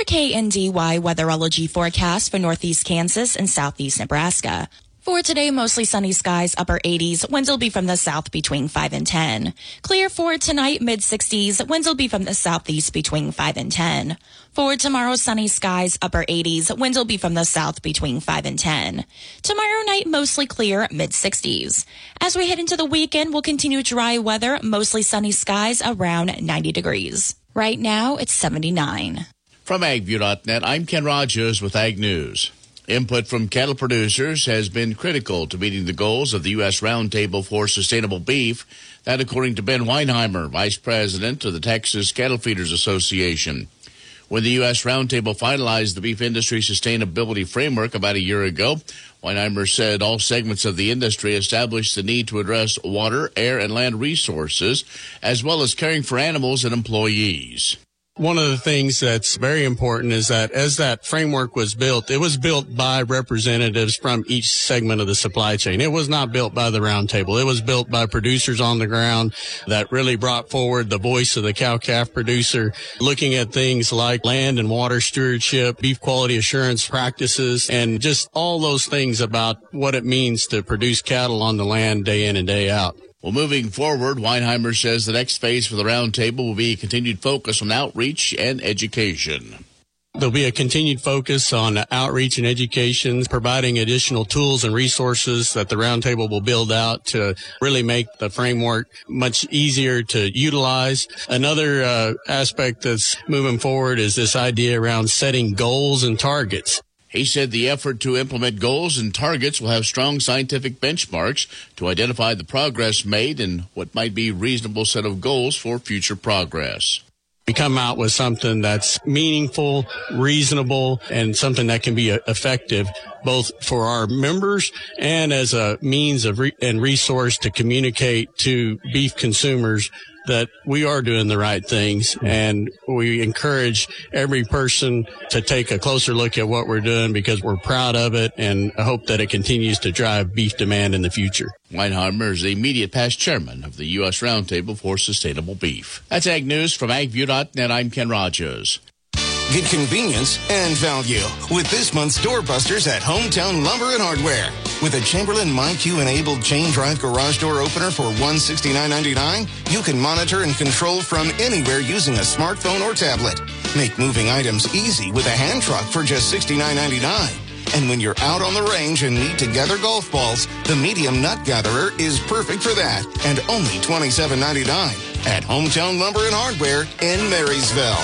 the KNDY weatherology forecast for northeast Kansas and southeast Nebraska. For today, mostly sunny skies, upper 80s. Winds will be from the south between 5 and 10. Clear for tonight, mid-60s. Winds will be from the southeast between 5 and 10. For tomorrow, sunny skies, upper 80s. Winds will be from the south between 5 and 10. Tomorrow night, mostly clear, mid-60s. As we head into the weekend, we'll continue dry weather, mostly sunny skies, around 90 degrees. Right now, it's 79. From AgView.net, I'm Ken Rogers with Ag News. Input from cattle producers has been critical to meeting the goals of the U.S. Roundtable for Sustainable Beef. That according to Ben Weinheimer, Vice President of the Texas Cattle Feeders Association. When the U.S. Roundtable finalized the beef industry sustainability framework about a year ago, Weinheimer said all segments of the industry established the need to address water, air, and land resources, as well as caring for animals and employees. One of the things that's very important is that as that framework was built, it was built by representatives from each segment of the supply chain. It was not built by the Roundtable. It was built by producers on the ground that really brought forward the voice of the cow-calf producer, looking at things like land and water stewardship, beef quality assurance practices, and just all those things about what it means to produce cattle on the land day in and day out. Well, moving forward, Weinheimer says the next phase for the Roundtable will be a continued focus on outreach and education. There'll be a continued focus on outreach and education, providing additional tools and resources that the Roundtable will build out to really make the framework much easier to utilize. Another aspect that's moving forward is this idea around setting goals and targets. He said the effort to implement goals and targets will have strong scientific benchmarks to identify the progress made and what might be a reasonable set of goals for future progress. We come out with something that's meaningful, reasonable, and something that can be effective both for our members and as a means of and resource to communicate to beef consumers that we are doing the right things, and we encourage every person to take a closer look at what we're doing because we're proud of it and hope that it continues to drive beef demand in the future. Weinheimer is the immediate past chairman of the U.S. Roundtable for Sustainable Beef. That's Ag News from AgView.net. I'm Ken Rogers. Get convenience and value with this month's doorbusters at Hometown Lumber and Hardware. With a Chamberlain MyQ-enabled chain drive garage door opener for $169.99, you can monitor and control from anywhere using a smartphone or tablet. Make moving items easy with a hand truck for just $69.99. And when you're out on the range and need to gather golf balls, the medium nut gatherer is perfect for that, and only $27.99 at Hometown Lumber and Hardware in Marysville.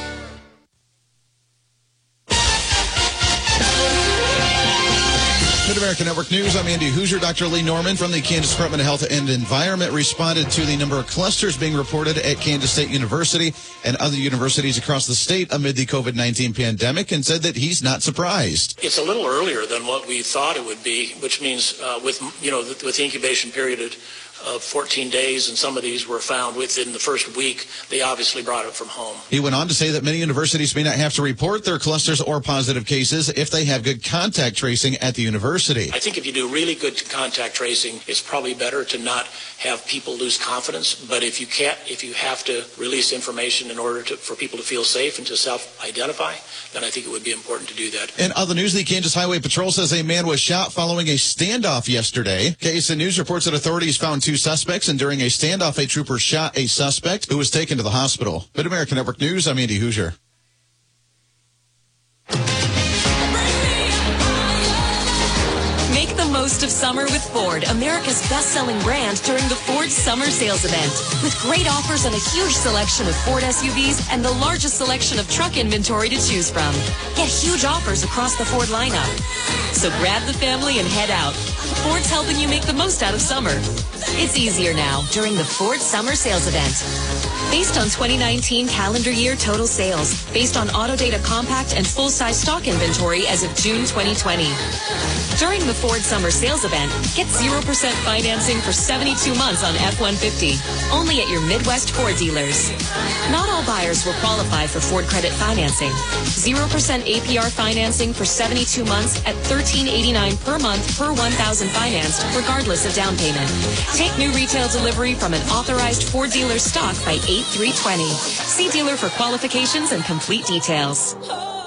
Mid-America Network News, I'm Andy Hoosier. Dr. Lee Norman from the Kansas Department of Health and Environment responded to the number of clusters being reported at Kansas State University and other universities across the state amid the COVID-19 pandemic and said that he's not surprised. It's a little earlier than what we thought it would be, which means with the incubation period of 14 days, and some of these were found within the first week, they obviously brought it from home. He went on to say that many universities may not have to report their clusters or positive cases if they have good contact tracing at the university. I think if you do really good contact tracing, it's probably better to not have people lose confidence. But if you have to release information in order for people to feel safe and to self-identify, then I think it would be important to do that. In other news, the Kansas Highway Patrol says a man was shot following a standoff yesterday. KSN News reports that authorities found two suspects, and during a standoff, a trooper shot a suspect who was taken to the hospital. Mid-America Network News, I'm Andy Hoosier. Make the most of summer with Ford, America's best-selling brand, during the Ford Summer Sales Event. With great offers on a huge selection of Ford SUVs and the largest selection of truck inventory to choose from. Get huge offers across the Ford lineup. So grab the family and head out. Ford's helping you make the most out of summer. It's easier now during the Ford Summer Sales Event. Based on 2019 calendar year total sales, based on Autodata compact and full-size stock inventory as of June 2020. During the Ford Summer Sales Event, get 0% financing for 72 months on F-150, only at your Midwest Ford dealers. Not all buyers will qualify for Ford credit financing. 0% APR financing for 72 months at $13.89 per month per $1,000 financed, regardless of down payment. Take new retail delivery from an authorized Ford dealer stock by 8/3/20. See dealer for qualifications and complete details.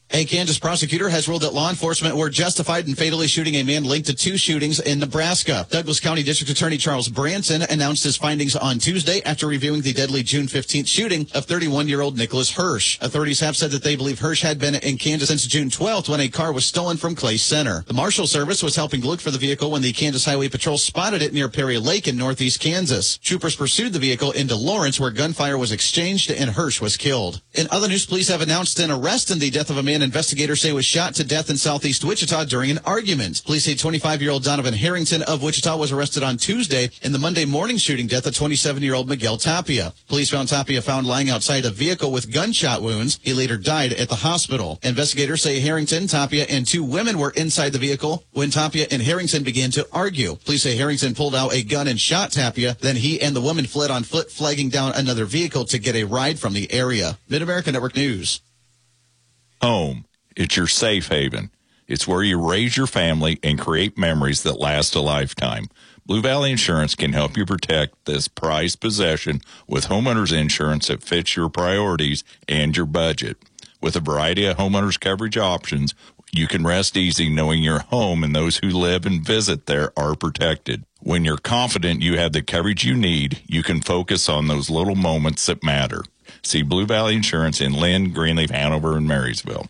A Kansas prosecutor has ruled that law enforcement were justified in fatally shooting a man linked to 2 shootings in Nebraska. Douglas County District Attorney Charles Branson announced his findings on Tuesday after reviewing the deadly June 15th shooting of 31-year-old Nicholas Hirsch. Authorities have said that they believe Hirsch had been in Kansas since June 12th when a car was stolen from Clay Center. The Marshal Service was helping look for the vehicle when the Kansas Highway Patrol spotted it near Perry Lake in northeast Kansas. Troopers pursued the vehicle into Lawrence, where gunfire was exchanged and Hirsch was killed. In other news, police have announced an arrest in the death of a man investigators say was shot to death in southeast Wichita during an argument. Police say 25-year-old Donovan Harrington of Wichita was arrested on Tuesday in the Monday morning shooting death of 27-year-old Miguel Tapia. Police found Tapia lying outside a vehicle with gunshot wounds. He later died at the hospital. Investigators say Harrington, Tapia, and 2 women were inside the vehicle when Tapia and Harrington began to argue. Police say Harrington pulled out a gun and shot Tapia. Then he and the woman fled on foot, flagging down another vehicle to get a ride from the area. Mid-America Network News. Home. It's your safe haven. It's where you raise your family and create memories that last a lifetime. Blue Valley Insurance can help you protect this prized possession with homeowners insurance that fits your priorities and your budget. With a variety of homeowners coverage options, you can rest easy knowing your home and those who live and visit there are protected. When you're confident you have the coverage you need, you can focus on those little moments that matter. See Blue Valley Insurance in Lynn, Greenleaf, Hanover, and Marysville.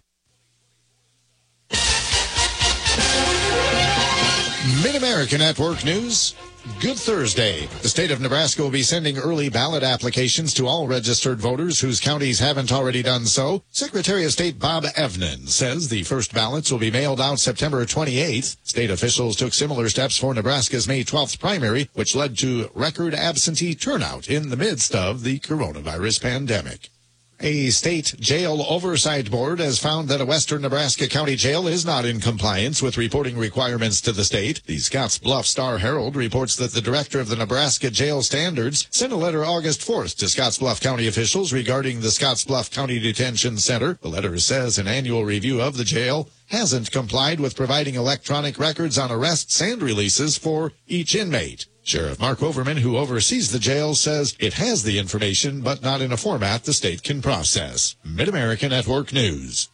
Mid-America Network News. Good Thursday. The state of Nebraska will be sending early ballot applications to all registered voters whose counties haven't already done so. Secretary of State Bob Evnen says the first ballots will be mailed out September 28th. State officials took similar steps for Nebraska's May 12th primary, which led to record absentee turnout in the midst of the coronavirus pandemic. A state jail oversight board has found that a western Nebraska county jail is not in compliance with reporting requirements to the state. The Scotts Bluff Star-Herald reports that the director of the Nebraska Jail Standards sent a letter August 4th to Scotts Bluff County officials regarding the Scotts Bluff County Detention Center. The letter says an annual review of the jail hasn't complied with providing electronic records on arrests and releases for each inmate. Sheriff Mark Overman, who oversees the jail, says it has the information, but not in a format the state can process. Mid-America Network News.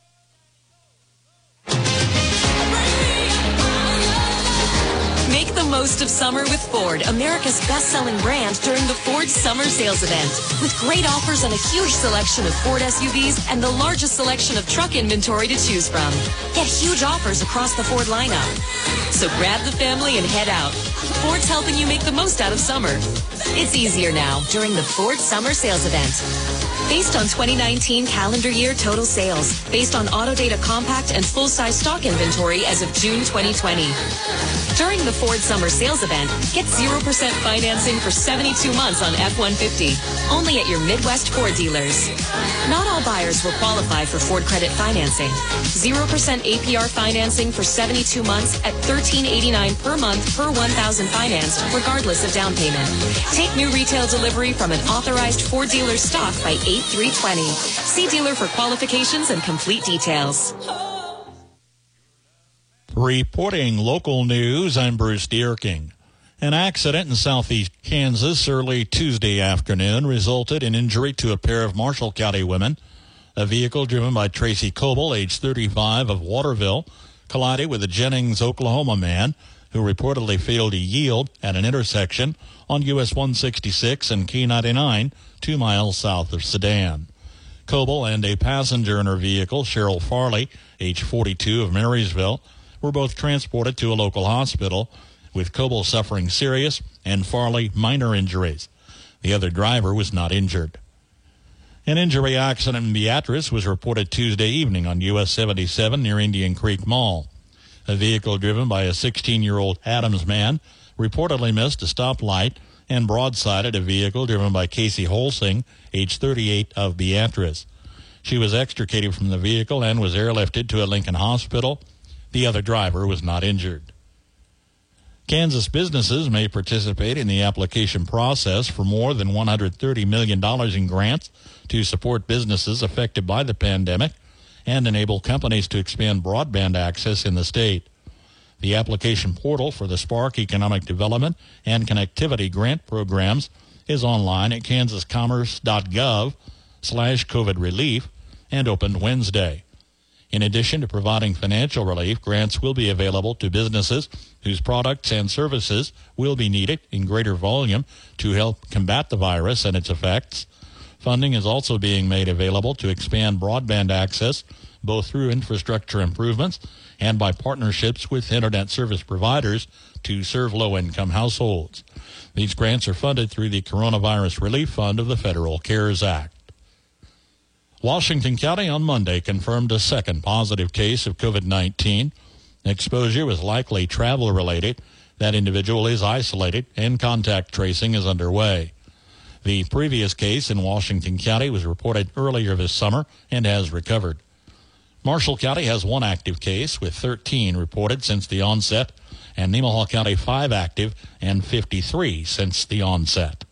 Make the most of summer with Ford, America's best-selling brand, during the Ford Summer Sales Event. With great offers on a huge selection of Ford SUVs and the largest selection of truck inventory to choose from. Get huge offers across the Ford lineup. So grab the family and head out. Ford's helping you make the most out of summer. It's easier now during the Ford Summer Sales Event. Based on 2019 calendar year total sales, based on Autodata compact and full-size stock inventory as of June 2020. During the Ford Summer Sales Event, get 0% financing for 72 months on F-150. Only at your Midwest Ford dealers. Not all buyers will qualify for Ford credit financing. 0% APR financing for 72 months at $13.89 per month per 1,000 financed, regardless of down payment. Take new retail delivery from an authorized Ford dealer stock by 8/3/20. See dealer for qualifications and complete details. Reporting local news, I'm Bruce Dierking. An accident in southeast Kansas early Tuesday afternoon resulted in injury to a pair of Marshall County women. A vehicle driven by Tracy Coble, age 35, of Waterville, collided with a Jennings, Oklahoma man who reportedly failed to yield at an intersection on US 166 and K99, 2 miles south of Sedan. Coble and a passenger in her vehicle, Cheryl Farley, age 42, of Marysville, were both transported to a local hospital, with Coble suffering serious and Farley minor injuries. The other driver was not injured. An injury accident in Beatrice was reported Tuesday evening on US 77 near Indian Creek Mall. A vehicle driven by a 16-year-old Adams man reportedly missed a stoplight and broadsided a vehicle driven by Casey Holsing, age 38, of Beatrice. She was extricated from the vehicle and was airlifted to a Lincoln hospital. The other driver was not injured. Kansas businesses may participate in the application process for more than $130 million in grants to support businesses affected by the pandemic and enable companies to expand broadband access in the state. The application portal for the Spark Economic Development and Connectivity Grant Programs is online at kansascommerce.gov/COVID relief and opened Wednesday. In addition to providing financial relief, grants will be available to businesses whose products and services will be needed in greater volume to help combat the virus and its effects. Funding is also being made available to expand broadband access, both through infrastructure improvements and by partnerships with internet service providers to serve low-income households. These grants are funded through the Coronavirus Relief Fund of the Federal CARES Act. Washington County on Monday confirmed a second positive case of COVID-19. Exposure was likely travel-related. That individual is isolated and contact tracing is underway. The previous case in Washington County was reported earlier this summer and has recovered. Marshall County has one active case with 13 reported since the onset, and Nemaha County 5 active and 53 since the onset.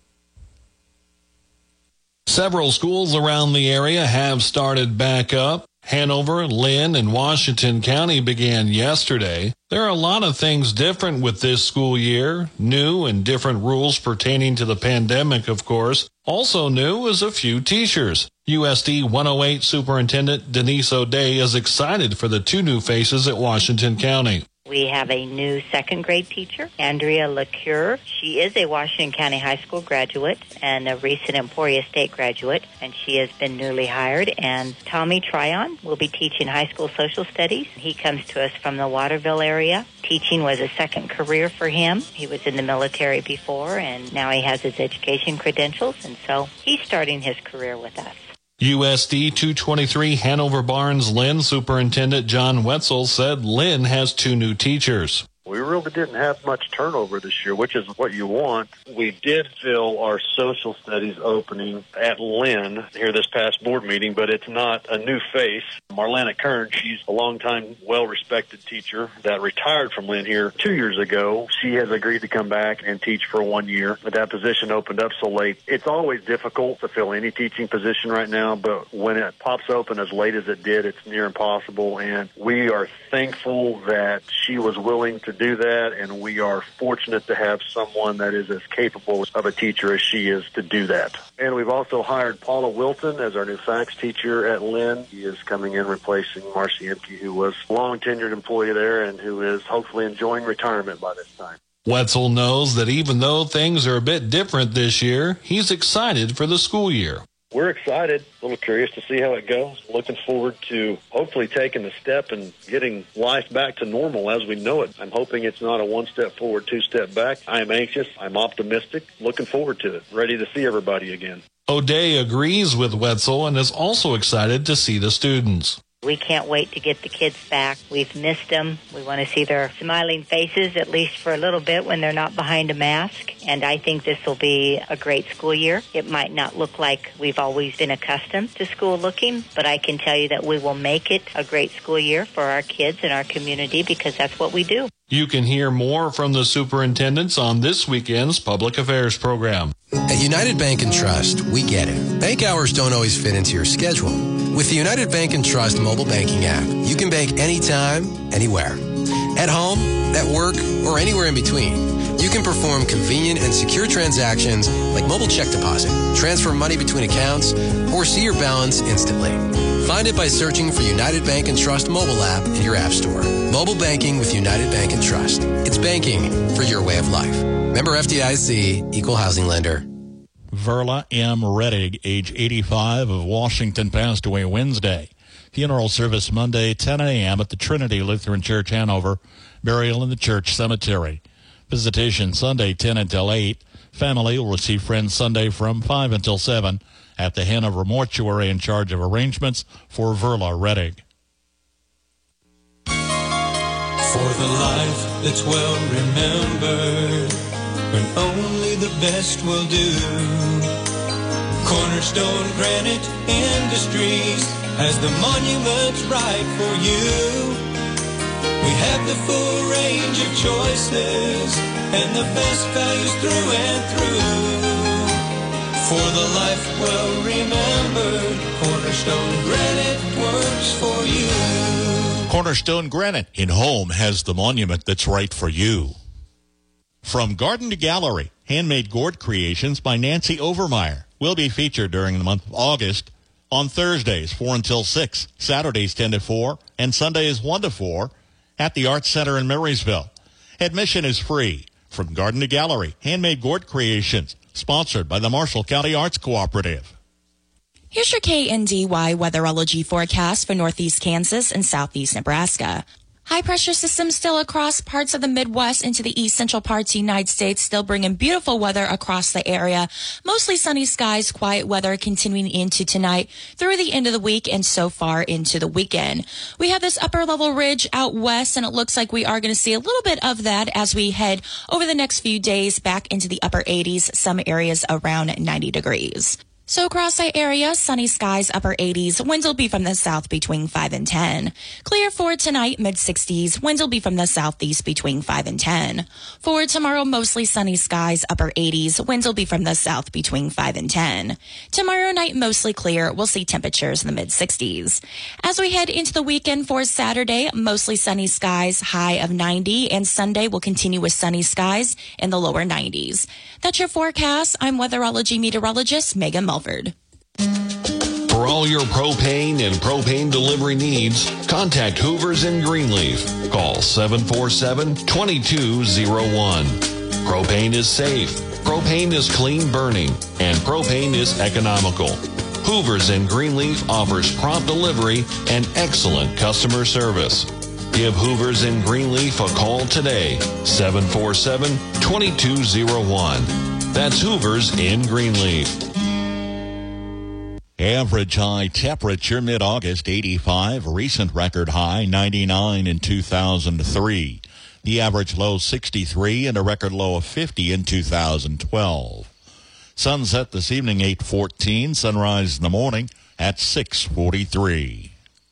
Several schools around the area have started back up. Hanover, Lynn, and Washington County began yesterday. There are a lot of things different with this school year. New and different rules pertaining to the pandemic, of course. Also new is a few teachers. USD 108 Superintendent Denise O'Day is excited for the 2 new faces at Washington County. We have a new second grade teacher, Andrea LeCure. She is a Washington County High School graduate and a recent Emporia State graduate, and she has been newly hired. And Tommy Tryon will be teaching high school social studies. He comes to us from the Waterville area. Teaching was a second career for him. He was in the military before, and now he has his education credentials, and so he's starting his career with us. USD 223 Hanover Barnes Lynn Superintendent John Wetzel said Lynn has 2 new teachers. We really didn't have much turnover this year, which is what you want. We did fill our social studies opening at Lynn here this past board meeting, but it's not a new face. Marlana Kern, she's a longtime, well-respected teacher that retired from Lynn here 2 years ago. She has agreed to come back and teach for 1 year, but that position opened up so late. It's always difficult to fill any teaching position right now, but when it pops open as late as it did, it's near impossible, and we are thankful that she was willing to do that, and we are fortunate to have someone that is as capable of a teacher as she is to do that. And we've also hired Paula Wilton as our new fax teacher at Lynn. He is coming in replacing Marcy Emke, who was a long-tenured employee there and who is hopefully enjoying retirement by this time. Wetzel knows that even though things are a bit different this year, he's excited for the school year. We're excited, a little curious to see how it goes. Looking forward to hopefully taking the step and getting life back to normal as we know it. I'm hoping it's not a 1 step forward, 2 step back. I'm anxious. I'm optimistic. Looking forward to it. Ready to see everybody again. O'Day agrees with Wetzel and is also excited to see the students. We can't wait to get the kids back. We've missed them. We want to see their smiling faces, at least for a little bit, when they're not behind a mask. And I think this will be a great school year. It might not look like we've always been accustomed to school looking, but I can tell you that we will make it a great school year for our kids and our community because that's what we do. You can hear more from the superintendents on this weekend's Public Affairs program. At United Bank and Trust, we get it. Bank hours don't always fit into your schedule. With the United Bank and Trust mobile banking app, you can bank anytime, anywhere. At home, at work, or anywhere in between. You can perform convenient and secure transactions like mobile check deposit, transfer money between accounts, or see your balance instantly. Find it by searching for United Bank and Trust mobile app in your app store. Mobile banking with United Bank and Trust. It's banking for your way of life. Member FDIC, Equal Housing Lender. Verla M. Rettig, age 85, of Washington, passed away Wednesday. Funeral service Monday, 10 a.m. at the Trinity Lutheran Church, Hanover. Burial in the church cemetery. Visitation Sunday, 10 until 8. Family will receive friends Sunday from 5 until 7 at the Hanover Mortuary in charge of arrangements for Verla Rettig. For the life that's well remembered, when only the best will do. Cornerstone Granite Industries has the monuments right for you. We have the full range of choices and the best values through and through. For the life well remembered, Cornerstone Granite works for you. Cornerstone Granite in Home has the monument that's right for you. From Garden to Gallery, handmade gourd creations by Nancy Overmeyer will be featured during the month of August On Thursdays, 4 until 6, Saturdays 10 to 4, and Sundays 1 to 4 at the Arts Center in Marysville. Admission is free. From garden to gallery, handmade gourd creations, sponsored by the Marshall County Arts Cooperative. Here's your KNDY weatherology forecast for northeast Kansas and southeast Nebraska. High pressure systems still across parts of the Midwest into the east central parts of the United States, still bringing beautiful weather across the area. Mostly sunny skies, quiet weather continuing into tonight through the end of the week and so far into the weekend. We have this upper level ridge out west, and it looks like we are going to see a little bit of that as we head over the next few days back into the upper 80s, some areas around 90 degrees. So across the area, sunny skies, upper 80s. Winds will be from the south between 5 and 10. Clear for tonight, mid-60s. Winds will be from the southeast between 5 and 10. For tomorrow, mostly sunny skies, upper 80s. Winds will be from the south between 5 and 10. Tomorrow night, mostly clear. We'll see temperatures in the mid-60s. As we head into the weekend for Saturday, mostly sunny skies, high of 90. And Sunday will continue with sunny skies in the lower 90s. That's your forecast. I'm weatherology meteorologist Megan Mulford. For all your propane and propane delivery needs, contact Hoovers in Greenleaf. Call 747-2201. Propane is safe, propane is clean burning, and propane is economical. Hoovers in Greenleaf offers prompt delivery and excellent customer service. Give Hoovers in Greenleaf a call today, 747-2201. That's Hoovers in Greenleaf. Average high temperature mid-August 85, recent record high 99 in 2003. The average low 63 and a record low of 50 in 2012. Sunset this evening 8:14, sunrise in the morning at 6:43.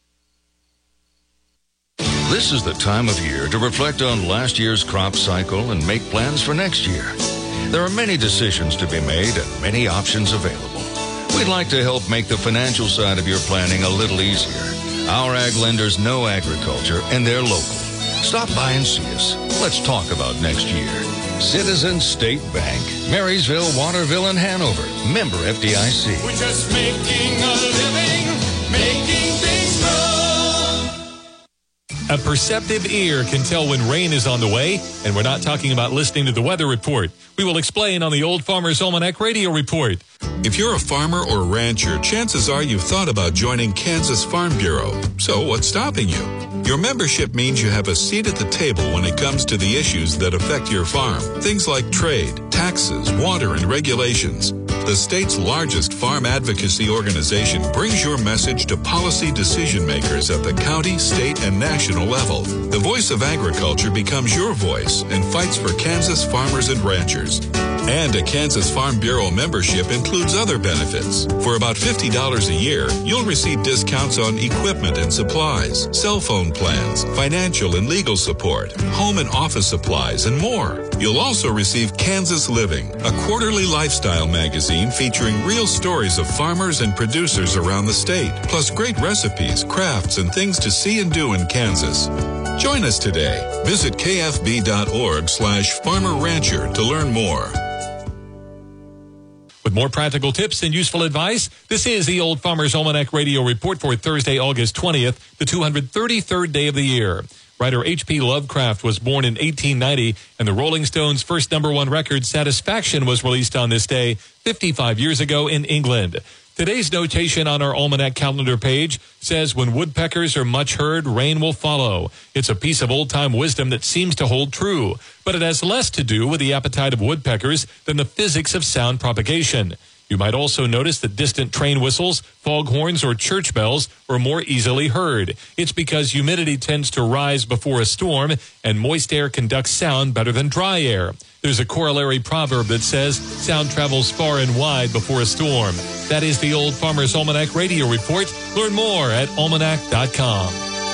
This is the time of year to reflect on last year's crop cycle and make plans for next year. There are many decisions to be made and many options available. We'd like to help make the financial side of your planning a little easier. Our ag lenders know agriculture and they're local. Stop by and see us. Let's talk about next year. Citizens State Bank, Marysville, Waterville, and Hanover. Member FDIC. We're just making a living, making things grow. A perceptive ear can tell when rain is on the way, and we're not talking about listening to the weather report. We will explain on the Old Farmer's Almanac Radio Report. If you're a farmer or rancher, chances are you've thought about joining Kansas Farm Bureau. So what's stopping you? Your membership means you have a seat at the table when it comes to the issues that affect your farm. Things like trade, taxes, water, and regulations. The state's largest farm advocacy organization brings your message to policy decision makers at the county, state, and national level. The voice of agriculture becomes your voice and fights for Kansas farmers and ranchers. And a Kansas Farm Bureau membership includes other benefits. For about $50 a year, you'll receive discounts on equipment and supplies, cell phone plans, financial and legal support, home and office supplies, and more. You'll also receive Kansas Living, a quarterly lifestyle magazine featuring real stories of farmers and producers around the state, plus great recipes, crafts, and things to see and do in Kansas. Join us today. Visit kfb.org/farmer-rancher to learn more. With more practical tips and useful advice, this is the Old Farmer's Almanac Radio Report for Thursday, August 20th, the 233rd day of the year. Writer H.P. Lovecraft was born in 1890, and the Rolling Stones' first #1 record, Satisfaction, was released on this day 55 years ago in England. Today's notation on our almanac calendar page says, when woodpeckers are much heard, rain will follow. It's a piece of old-time wisdom that seems to hold true, but it has less to do with the appetite of woodpeckers than the physics of sound propagation. You might also notice that distant train whistles, foghorns, or church bells are more easily heard. It's because humidity tends to rise before a storm, and moist air conducts sound better than dry air. There's a corollary proverb that says, sound travels far and wide before a storm. That is the Old Farmer's Almanac Radio Report. Learn more at almanac.com.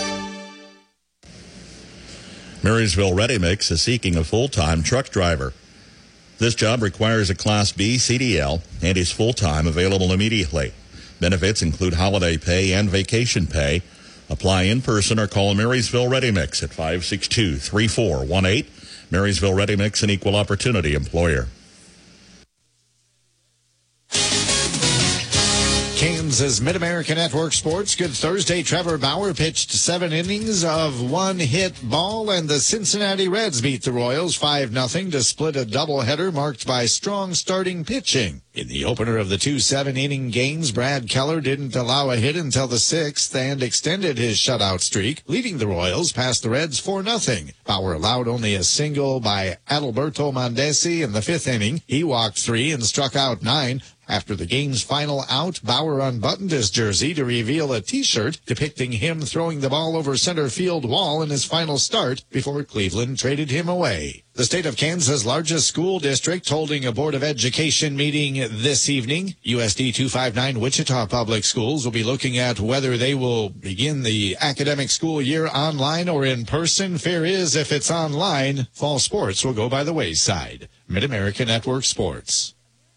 Marysville Ready Mix is seeking a full-time truck driver. This job requires a Class B CDL and is full-time, available immediately. Benefits include holiday pay and vacation pay. Apply in person or call Marysville Ready Mix at 562-3418. Marysville Ready Mix, an equal opportunity employer. Kansas Kansas Mid-America Network Sports. Good Thursday. Trevor Bauer pitched 7 innings of one-hit ball, and the Cincinnati Reds beat the Royals 5-0 to split a doubleheader marked by strong starting pitching. In the opener of the 2 7-inning games, Brad Keller didn't allow a hit until the 6th and extended his shutout streak, leading the Royals past the Reds 4-0. Bauer allowed only a single by Adalberto Mondesi in the 5th inning. He walked 3 and struck out 9. After the game's final out, Bauer unbuttoned his jersey to reveal a T-shirt depicting him throwing the ball over center field wall in his final start before Cleveland traded him away. The state of Kansas' largest school district holding a Board of Education meeting this evening. USD 259 Wichita Public Schools will be looking at whether they will begin the academic school year online or in person. Fair is, if it's online, fall sports will go by the wayside. Mid-America Network Sports.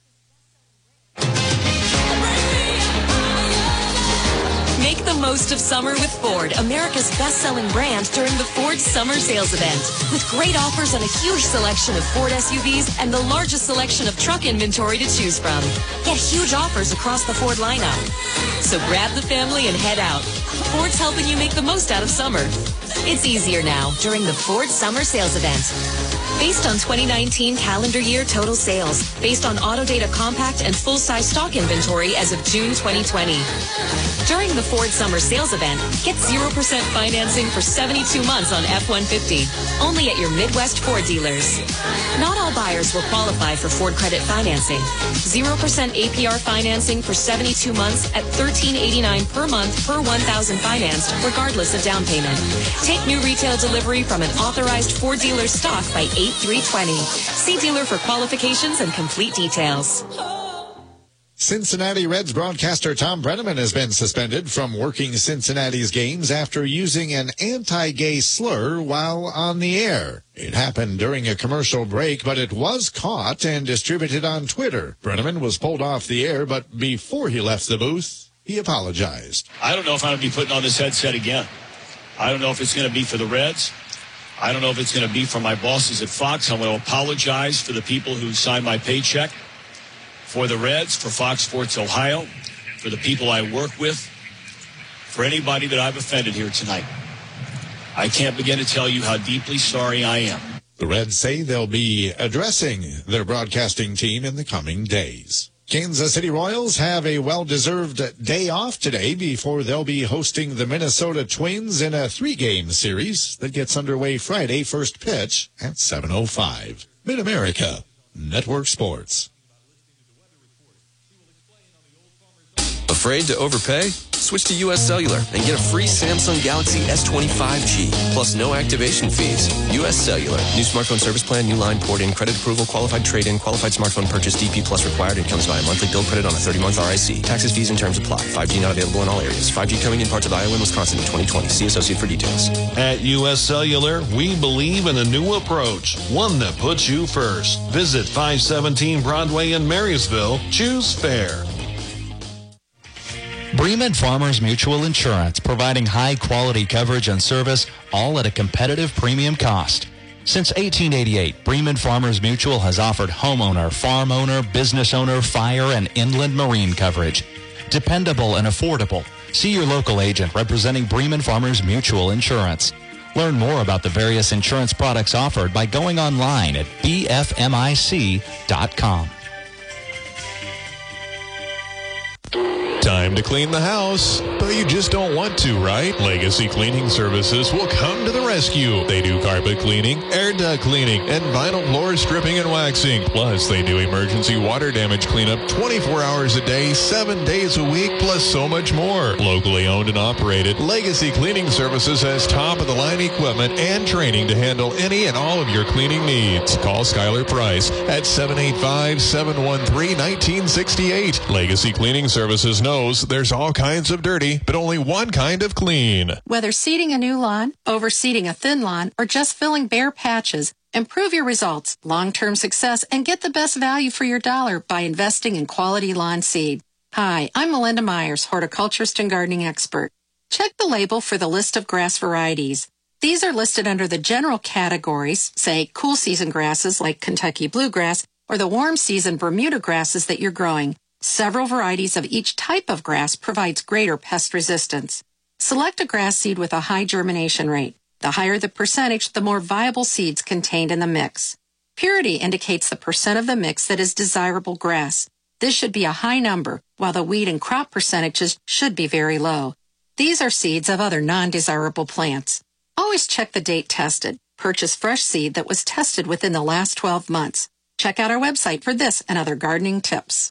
Make the most of summer with Ford, America's best-selling brand during the Ford Summer Sales Event. With great offers on a huge selection of Ford SUVs and the largest selection of truck inventory to choose from. Get huge offers across the Ford lineup. So grab the family and head out. Ford's helping you make the most out of summer. It's easier now during the Ford Summer Sales Event. Based on 2019 calendar year total sales, based on Autodata compact and full-size stock inventory as of June 2020. During the Ford Summer Sales Event, get 0% financing for 72 months on F-150, only at your Midwest Ford dealers. Not all buyers will qualify for Ford credit financing. 0% APR financing for 72 months at $1,389 per month per $1,000 financed, regardless of down payment. Take new retail delivery from an authorized Ford dealer stock by 8/3/20. See dealer for qualifications and complete details. Cincinnati Reds broadcaster Tom Brenneman has been suspended from working Cincinnati's games after using an anti-gay slur while on the air. It happened during a commercial break, but it was caught and distributed on Twitter. Brenneman was pulled off the air, but before he left the booth, he apologized. I don't know if I'm going to be putting on this headset again. I don't know if it's going to be for the Reds. I don't know if it's going to be for my bosses at Fox. I'm going to apologize for the people who signed my paycheck, for the Reds, for Fox Sports Ohio, for the people I work with, for anybody that I've offended here tonight. I can't begin to tell you how deeply sorry I am. The Reds say they'll be addressing their broadcasting team in the coming days. Kansas City Royals have a well-deserved day off today before they'll be hosting the Minnesota Twins in a 3-game series that gets underway Friday, first pitch at 7:05. Mid-America Network Sports. Afraid to overpay? Switch to US Cellular and get a free Samsung Galaxy S25G, plus no activation fees. US Cellular. New smartphone service plan, new line port-in, credit approval, qualified trade-in, qualified smartphone purchase, DP Plus required, and comes via monthly bill credit on a 30-month RIC. Taxes, fees, and terms apply. 5G not available in all areas. 5G coming in parts of Iowa and Wisconsin in 2020. See associate for details. At US Cellular, we believe in a new approach, one that puts you first. Visit 517 Broadway in Marysville. Choose fair. Bremen Farmers Mutual Insurance, providing high-quality coverage and service, all at a competitive premium cost. Since 1888, Bremen Farmers Mutual has offered homeowner, farm owner, business owner, fire, and inland marine coverage. Dependable and affordable. See your local agent representing Bremen Farmers Mutual Insurance. Learn more about the various insurance products offered by going online at bfmic.com. Time to clean the house, but you just don't want to, right? Legacy Cleaning Services will come to the rescue. They do carpet cleaning, air duct cleaning, and vinyl floor stripping and waxing. Plus, they do emergency water damage cleanup 24 hours a day, 7 days a week, plus so much more. Locally owned and operated, Legacy Cleaning Services has top-of-the-line equipment and training to handle any and all of your cleaning needs. Call Skylar Price at 785-713-1968. Legacy Cleaning Services knows there's all kinds of dirty, but only one kind of clean. Whether seeding a new lawn, overseeding a thin lawn, or just filling bare patches, improve your results, long-term success, and get the best value for your dollar by investing in quality lawn seed. Hi, I'm Melinda Myers, horticulturist and gardening expert. Check the label for the list of grass varieties. These are listed under the general categories, say cool season grasses like Kentucky bluegrass or the warm season Bermuda grasses that you're growing. Several varieties of each type of grass provides greater pest resistance. Select a grass seed with a high germination rate. The higher the percentage, the more viable seeds contained in the mix. Purity indicates the percent of the mix that is desirable grass. This should be a high number, while the weed and crop percentages should be very low. These are seeds of other non-desirable plants. Always check the date tested. Purchase fresh seed that was tested within the last 12 months. Check out our website for this and other gardening tips.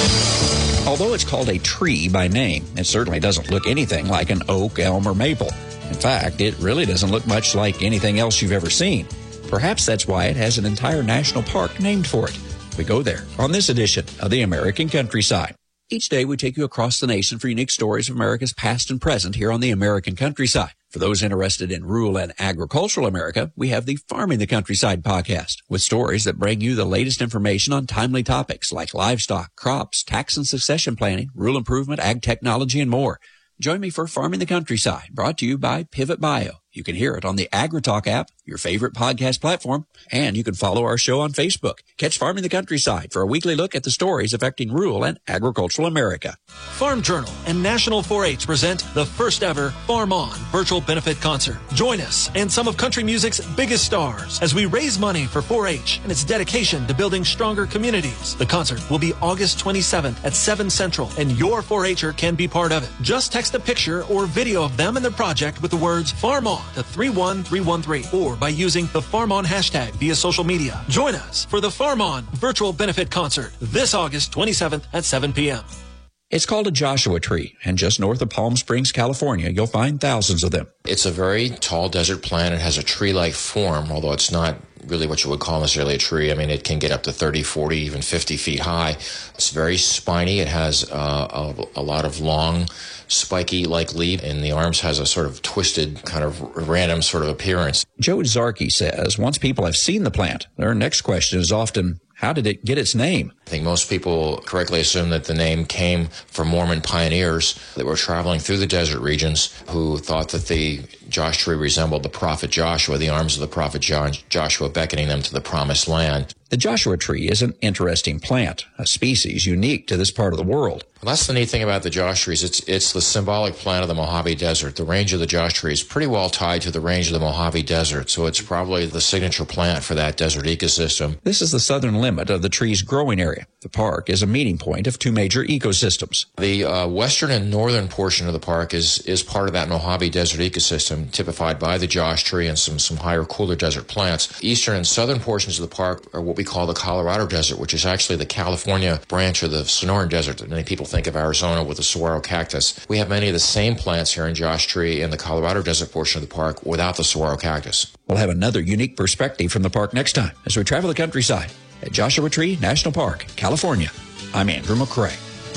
Although it's called a tree by name, it certainly doesn't look anything like an oak, elm, or maple. In fact, it really doesn't look much like anything else you've ever seen. Perhaps that's why it has an entire national park named for it. We go there on this edition of the American Countryside. Each day we take you across the nation for unique stories of America's past and present here on the American Countryside. For those interested in rural and agricultural America, we have the Farming the Countryside podcast with stories that bring you the latest information on timely topics like livestock, crops, tax and succession planning, rural improvement, ag technology, and more. Join me for Farming the Countryside, brought to you by Pivot Bio. You can hear it on the AgriTalk app, your favorite podcast platform, and you can follow our show on Facebook. Catch Farming the Countryside for a weekly look at the stories affecting rural and agricultural America. Farm Journal and National 4-H present the first ever Farm On virtual benefit concert. Join us and some of country music's biggest stars as we raise money for 4-H and its dedication to building stronger communities. The concert will be August 27th at 7 Central, and your 4-H'er can be part of it. Just text a picture or video of them and their project with the words Farm On to 31313 or by using the Farm On hashtag via social media. Join us for the Farm On virtual benefit concert this August 27th at 7 p.m. It's called a Joshua tree, and just north of Palm Springs, California, you'll find thousands of them. It's a very tall desert plant. It has a tree-like form, although it's not really what you would call necessarily a tree. I mean, it can get up to 30, 40, even 50 feet high. It's very spiny. It has a lot of long, spiky-like leaf, and the arms has a sort of twisted, kind of random sort of appearance. Joe Zarkey says once people have seen the plant, their next question is often, how did it get its name? I think most people correctly assume that the name came from Mormon pioneers that were traveling through the desert regions who thought that the Josh tree resembled the prophet Joshua, the arms of the prophet Joshua beckoning them to the promised land. The Joshua tree is an interesting plant, a species unique to this part of the world. Well, that's the neat thing about the Josh trees. It's the symbolic plant of the Mojave Desert. The range of the Josh tree is pretty well tied to the range of the Mojave Desert, so it's probably the signature plant for that desert ecosystem. This is the southern limit of the tree's growing area. The park is a meeting point of two major ecosystems. The western and northern portion of the park is part of that Mojave Desert ecosystem, typified by the Josh tree and some higher, cooler desert plants. Eastern and southern portions of the park are what we call the Colorado Desert, which is actually the California branch of the Sonoran Desert. Many people think of Arizona with the saguaro cactus. We have many of the same plants here in Josh tree in the Colorado Desert portion of the park without the saguaro cactus. We'll have another unique perspective from the park next time as we travel the countryside at Joshua Tree National Park, California. I'm Andrew McCrae.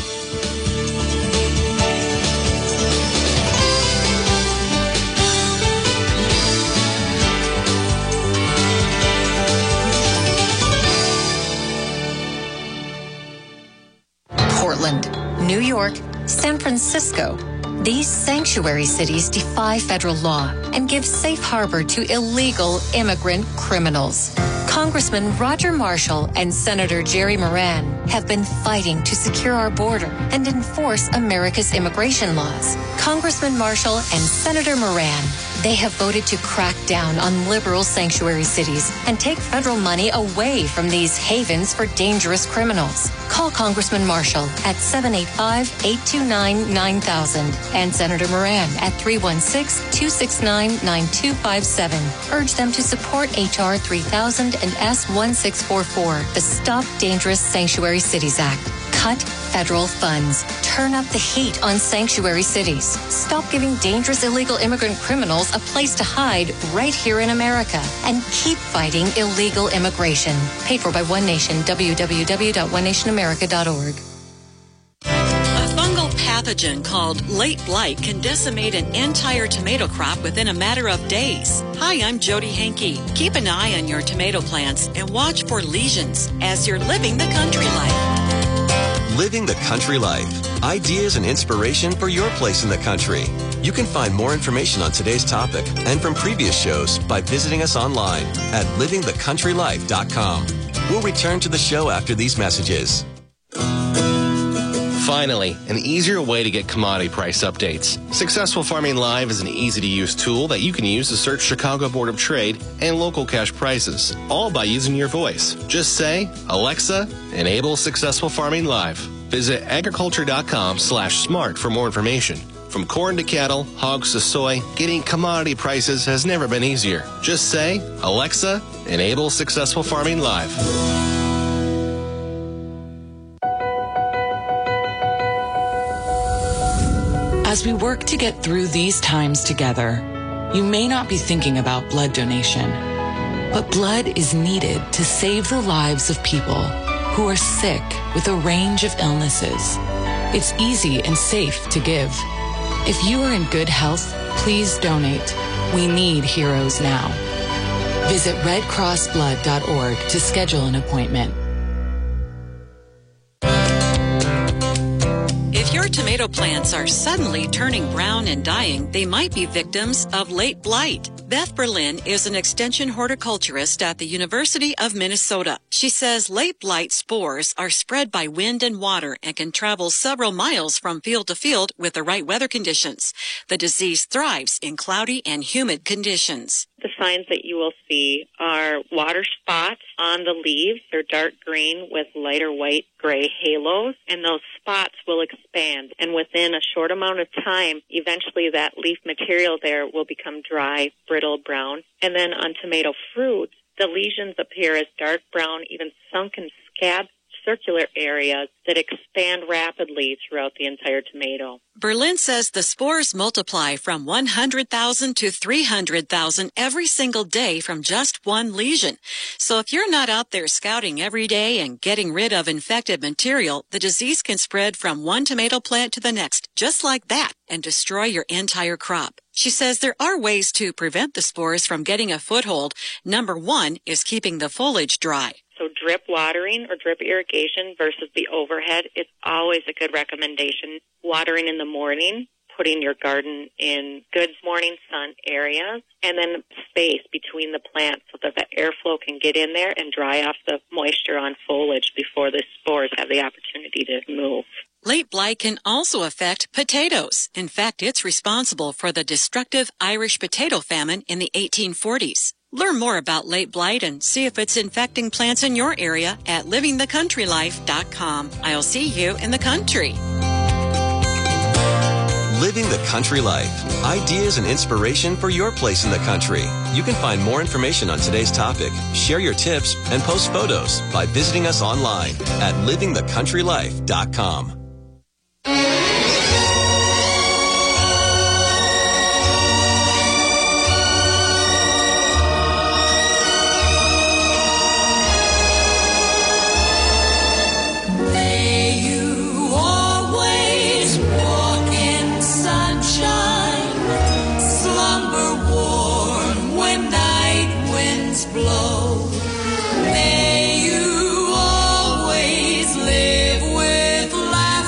Portland, New York, San Francisco. These sanctuary cities defy federal law and give safe harbor to illegal immigrant criminals. Congressman Roger Marshall and Senator Jerry Moran have been fighting to secure our border and enforce America's immigration laws. Congressman Marshall and Senator Moran, they have voted to crack down on liberal sanctuary cities and take federal money away from these havens for dangerous criminals. Call Congressman Marshall at 785-829-9000 and Senator Moran at 316-269-9257. Urge them to support H.R. 3000 and S-1644, the Stop Dangerous Sanctuary Cities Act. Cut federal funds. Turn up the heat on sanctuary cities. Stop giving dangerous illegal immigrant criminals a place to hide right here in America. And keep fighting illegal immigration. Paid for by One Nation, www.onenationamerica.org. A fungal pathogen called late blight can decimate an entire tomato crop within a matter of days. Hi, I'm Jody Hankey. Keep an eye on your tomato plants and watch for lesions as you're living the country life. Living the country life. Ideas and inspiration for your place in the country. You can find more information on today's topic and from previous shows by visiting us online at livingthecountrylife.com. We'll return to the show after these messages. Finally, an easier way to get commodity price updates. Successful Farming Live is an easy-to-use tool that you can use to search Chicago Board of Trade and local cash prices, all by using your voice. Just say, Alexa, enable Successful Farming Live. Visit agriculture.com/smart for more information. From corn to cattle, hogs to soy, getting commodity prices has never been easier. Just say, Alexa, enable Successful Farming Live. As we work to get through these times together, you may not be thinking about blood donation, but blood is needed to save the lives of people who are sick with a range of illnesses. It's easy and safe to give. If you are in good health, please donate. We need heroes now. Visit redcrossblood.org to schedule an appointment. If your tomato plants are suddenly turning brown and dying, they might be victims of late blight. Beth Berlin is an extension horticulturist at the University of Minnesota. She says late blight spores are spread by wind and water and can travel several miles from field to field with the right weather conditions. The disease thrives in cloudy and humid conditions. The signs that you will see are water spots on the leaves. They're dark green with lighter white gray halos, and those spots will expand. And within a short amount of time, eventually that leaf material there will become dry, brittle brown. And then on tomato fruit, the lesions appear as dark brown, even sunken scab circular areas that expand rapidly throughout the entire tomato. Berlin says the spores multiply from 100,000 to 300,000 every single day from just one lesion. So if you're not out there scouting every day and getting rid of infected material, the disease can spread from one tomato plant to the next, just like that, and destroy your entire crop. She says there are ways to prevent the spores from getting a foothold. Number one is keeping the foliage dry. So drip watering or drip irrigation versus the overhead is always a good recommendation. Watering in the morning, putting your garden in good morning sun areas, and then space between the plants so that the airflow can get in there and dry off the moisture on foliage before the spores have the opportunity to move. Late blight can also affect potatoes. In fact, it's responsible for the destructive Irish potato famine in the 1840s. Learn more about late blight and see if it's infecting plants in your area at livingthecountrylife.com. I'll see you in the country. Living the Country Life. Ideas and inspiration for your place in the country. You can find more information on today's topic, share your tips, and post photos by visiting us online at livingthecountrylife.com. Blow. May you always live with laughter.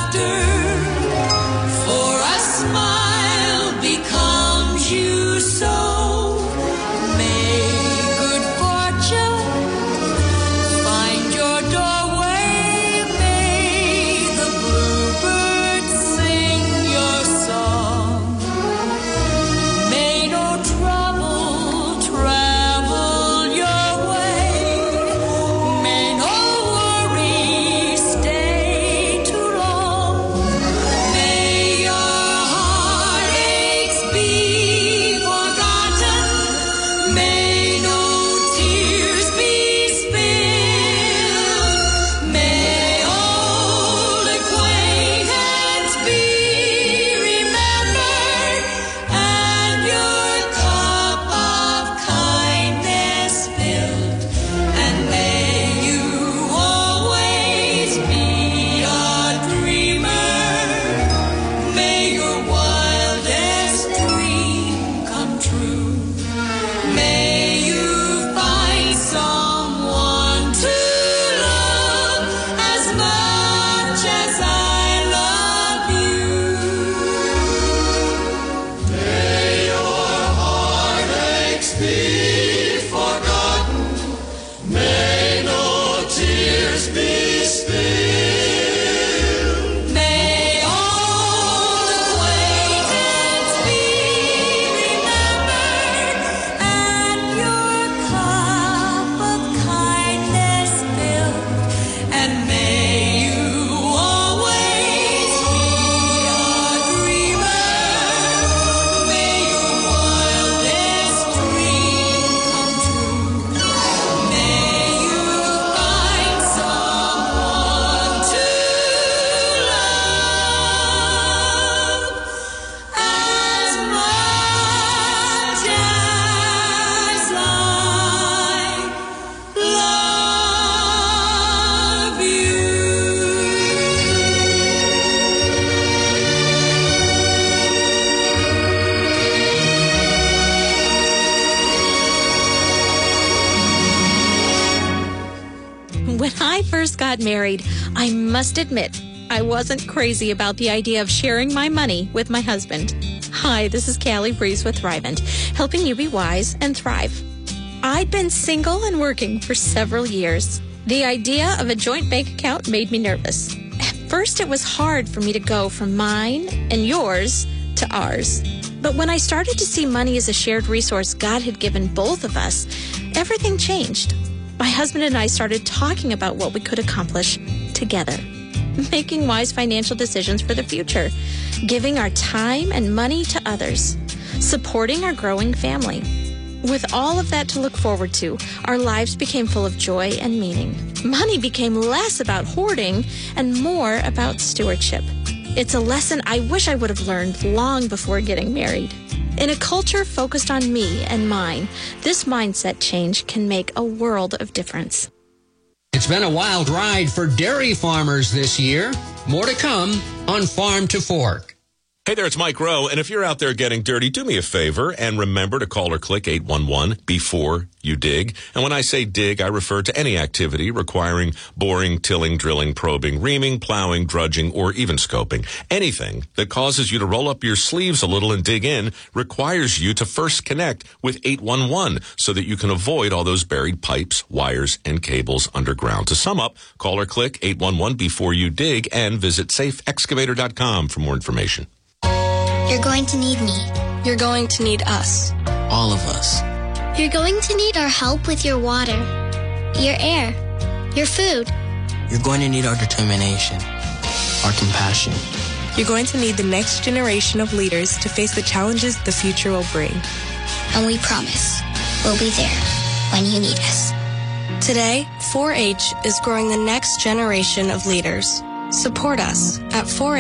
got married, I must admit, I wasn't crazy about the idea of sharing my money with my husband. Hi, this is Callie Breeze with Thrivent, helping you be wise and thrive. I'd been single and working for several years. The idea of a joint bank account made me nervous. At first, it was hard for me to go from mine and yours to ours. But when I started to see money as a shared resource God had given both of us, everything changed. My husband and I started talking about what we could accomplish together, making wise financial decisions for the future, giving our time and money to others, supporting our growing family. With all of that to look forward to, our lives became full of joy and meaning. Money became less about hoarding and more about stewardship. It's a lesson I wish I would have learned long before getting married. In a culture focused on me and mine, this mindset change can make a world of difference. It's been a wild ride for dairy farmers this year. More to come on Farm to Fork. Hey there, it's Mike Rowe, and if you're out there getting dirty, do me a favor and remember to call or click 811 before you dig. And when I say dig, I refer to any activity requiring boring, tilling, drilling, probing, reaming, plowing, drudging, or even scoping. Anything that causes you to roll up your sleeves a little and dig in requires you to first connect with 811 so that you can avoid all those buried pipes, wires, and cables underground. To sum up, call or click 811 before you dig and visit safeexcavator.com for more information. You're going to need me. You're going to need us. All of us. You're going to need our help with your water, your air, your food. You're going to need our determination, our compassion. You're going to need the next generation of leaders to face the challenges the future will bring. And we promise we'll be there when you need us. Today, 4-H is growing the next generation of leaders. Support us at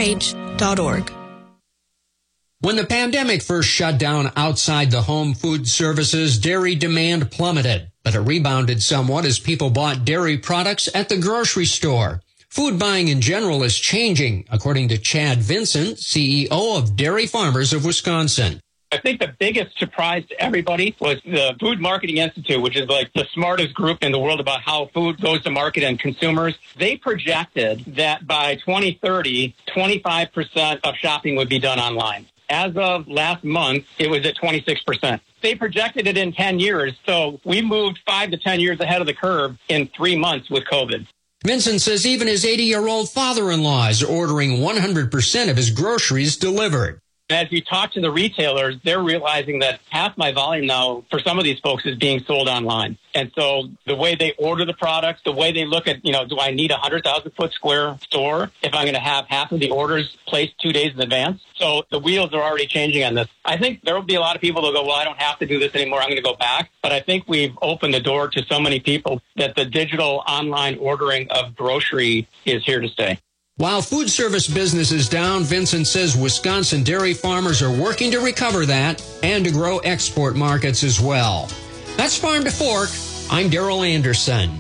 4h.org. When the pandemic first shut down outside the home food services, dairy demand plummeted, but it rebounded somewhat as people bought dairy products at the grocery store. Food buying in general is changing, according to Chad Vincent, CEO of Dairy Farmers of Wisconsin. I think the biggest surprise to everybody was the Food Marketing Institute, which is like the smartest group in the world about how food goes to market and consumers. They projected that by 2030, 25% of shopping would be done online. As of last month, it was at 26%. They projected it in 10 years, so we moved 5 to 10 years ahead of the curve in 3 months with COVID. Vincent says even his 80-year-old father-in-law is ordering 100% of his groceries delivered. As you talk to the retailers, they're realizing that half my volume now for some of these folks is being sold online. And so the way they order the products, the way they look at, do I need a 100,000-foot square store if I'm going to have half of the orders placed 2 days in advance? So the wheels are already changing on this. I think there will be a lot of people that go, well, I don't have to do this anymore. I'm going to go back. But I think we've opened the door to so many people that the digital online ordering of grocery is here to stay. While food service business is down, Vincent says Wisconsin dairy farmers are working to recover that and to grow export markets as well. That's Farm to Fork. I'm Darrell Anderson.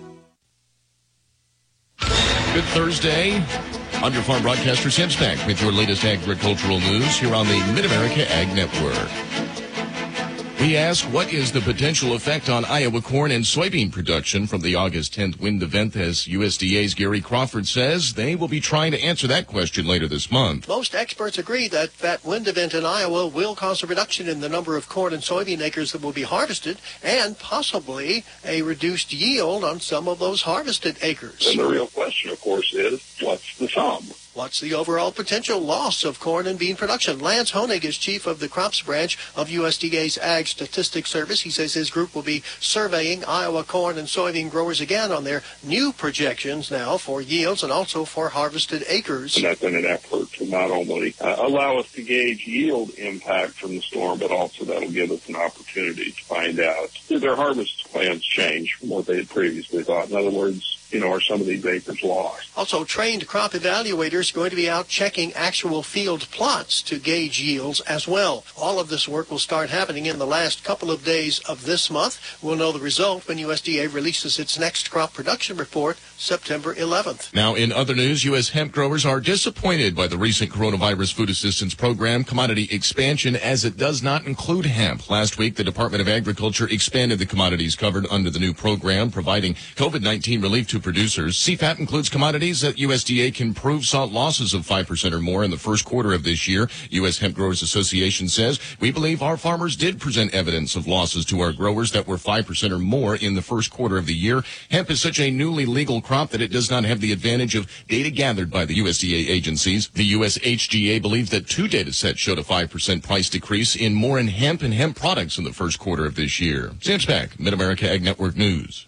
Good Thursday. I'm your farm broadcaster, Sam Stack, with your latest agricultural news here on the Mid-America Ag Network. We ask, what is the potential effect on Iowa corn and soybean production from the August 10th wind event? As USDA's Gary Crawford says, they will be trying to answer that question later this month. Most experts agree that wind event in Iowa will cause a reduction in the number of corn and soybean acres that will be harvested and possibly a reduced yield on some of those harvested acres. And the real question, of course, is what's the sum? What's the overall potential loss of corn and bean production? Lance Honig is chief of the crops branch of USDA's Ag Statistics Service. He says his group will be surveying Iowa corn and soybean growers again on their new projections now for yields and also for harvested acres. And that's in an effort to not only allow us to gauge yield impact from the storm, but also that'll give us an opportunity to find out did their harvest plans change from what they had previously thought. In other words, are some of these acres lost? Also, trained crop evaluators going to be out checking actual field plots to gauge yields as well. All of this work will start happening in the last couple of days of this month. We'll know the result when USDA releases its next crop production report September 11th. Now, in other news, U.S. hemp growers are disappointed by the recent coronavirus food assistance program commodity expansion, as it does not include hemp. Last week, the Department of Agriculture expanded the commodities covered under the new program, providing COVID-19 relief to to producers. CFAP includes commodities that USDA can prove saw losses of 5% or more in the first quarter of this year. U.S. Hemp Growers Association says, we believe our farmers did present evidence of losses to our growers that were 5% or more in the first quarter of the year. Hemp is such a newly legal crop that it does not have the advantage of data gathered by the USDA agencies. The USHGA believes that 2 data sets showed a 5% price decrease in more in hemp and hemp products in the first quarter of this year. Sam Spack, Mid-America Ag Network News.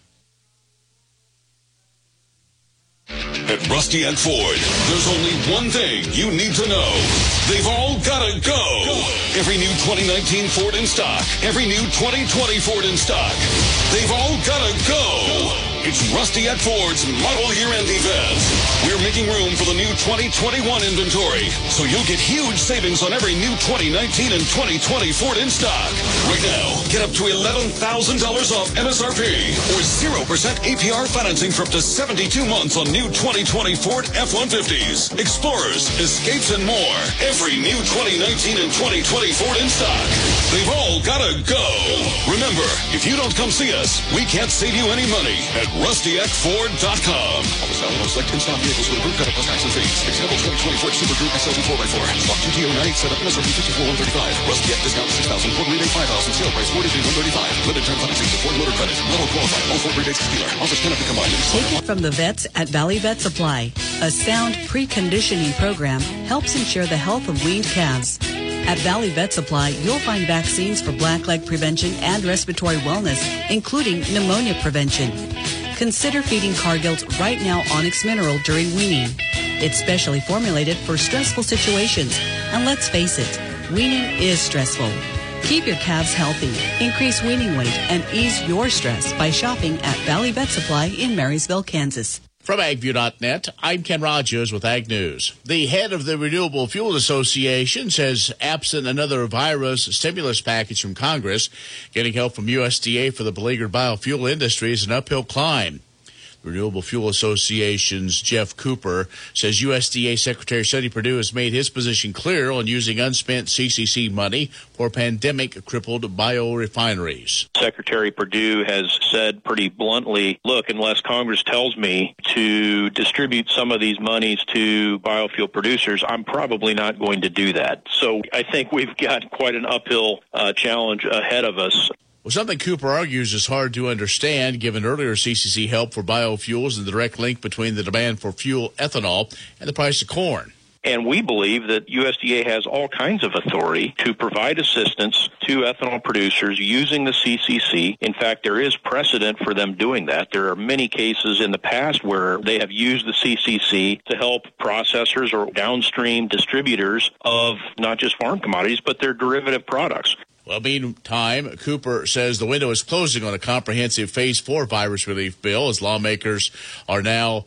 At Rusty and Ford, there's only one thing you need to know. They've all gotta go. Every new 2019 Ford in stock. Every new 2020 Ford in stock. They've all gotta go. It's Rusty at Ford's Model Year-End event. We're making room for the new 2021 inventory, so you'll get huge savings on every new 2019 and 2020 Ford in stock. Right now, get up to $11,000 off MSRP or 0% APR financing for up to 72 months on new 2020 Ford F-150s, Explorers, Escapes, and more. Every new 2019 and 2020 Ford in stock. They've all gotta go. Remember, if you don't come see us, we can't save you any money at RustyXFord.com. Always valid on select in-stock vehicles with approved credit plus tax and fees. Example 2020 Ford Super Coupe XLT 4x4. Stock GTO 98 setup MSRP 54,135. Rusty X discount 6,000. Ford rebate 5,000. Sale price 43,135. Limited term financing to Ford Motor Credit. Not all qualified. All Ford rebates dealer. Offers cannot be combined. Take it from the vets at Valley Vet Supply. A sound preconditioning program helps ensure the health of weaned calves. At Valley Vet Supply, you'll find vaccines for blackleg prevention and respiratory wellness, including pneumonia prevention. Consider feeding Cargill's Right Now Onyx Mineral during weaning. It's specially formulated for stressful situations. And let's face it, weaning is stressful. Keep your calves healthy, increase weaning weight, and ease your stress by shopping at Valley Vet Supply in Marysville, Kansas. From AgView.net, I'm Ken Rogers with Ag News. The head of the Renewable Fuel Association says absent another virus stimulus package from Congress, getting help from USDA for the beleaguered biofuel industry is an uphill climb. Renewable Fuel Association's Jeff Cooper says USDA Secretary Sonny Perdue has made his position clear on using unspent CCC money for pandemic-crippled biorefineries. Secretary Perdue has said pretty bluntly, look, unless Congress tells me to distribute some of these monies to biofuel producers, I'm probably not going to do that. So I think we've got quite an uphill challenge ahead of us. Well, something Cooper argues is hard to understand given earlier CCC help for biofuels and the direct link between the demand for fuel ethanol and the price of corn. And we believe that USDA has all kinds of authority to provide assistance to ethanol producers using the CCC. In fact, there is precedent for them doing that. There are many cases in the past where they have used the CCC to help processors or downstream distributors of not just farm commodities, but their derivative products. Well, meantime, Cooper says the window is closing on a comprehensive Phase 4 virus relief bill as lawmakers are now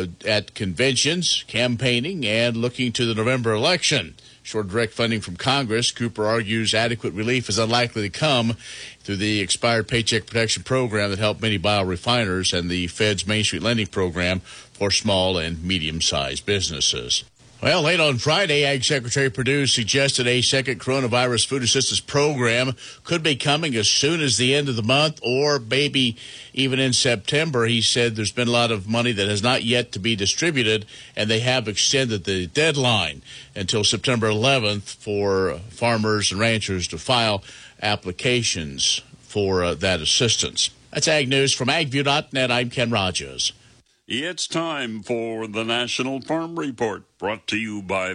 at conventions, campaigning, and looking to the November election. Short of direct funding from Congress, Cooper argues adequate relief is unlikely to come through the expired Paycheck Protection Program that helped many biorefiners and the Fed's Main Street Lending Program for small and medium-sized businesses. Well, late on Friday, Ag Secretary Perdue suggested a second coronavirus food assistance program could be coming as soon as the end of the month or maybe even in September. He said there's been a lot of money that has not yet to be distributed, and they have extended the deadline until September 11th for farmers and ranchers to file applications for that assistance. That's Ag News from AgView.net. I'm Ken Rogers. It's time for the National Farm Report, brought to you by